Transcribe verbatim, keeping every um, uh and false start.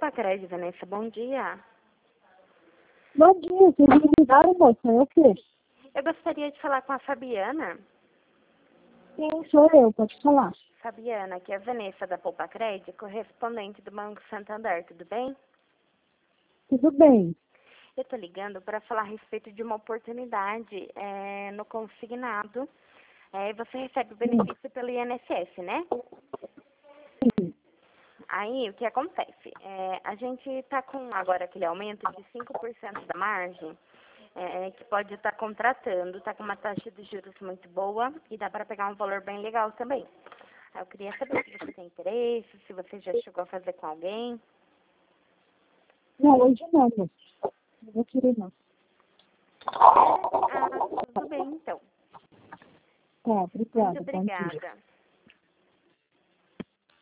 Pacred, Vanessa, bom dia. Bom dia, vocês me ligaram, moça, é o quê? Eu gostaria de falar com a Fabiana. Sim, sou eu, pode falar. Fabiana, aqui é a Vanessa da Poupa Cred, correspondente do Banco Santander, tudo bem? Tudo bem. Eu estou ligando para falar a respeito de uma oportunidade é, no consignado. É, você recebe o benefício pelo I N S S, né? Sim. Aí, o que acontece? É, a gente está com agora aquele aumento de cinco por cento da margem, é, que pode estar tá contratando, está com uma taxa de juros muito boa e dá para pegar um valor bem legal também. Aí eu queria saber se você tem interesse, se você já chegou a fazer com alguém. Não, hoje não, moça. Não vou querer, não. Ah, tudo bem, então. Tá, obrigada. Muito Bom dia. obrigada.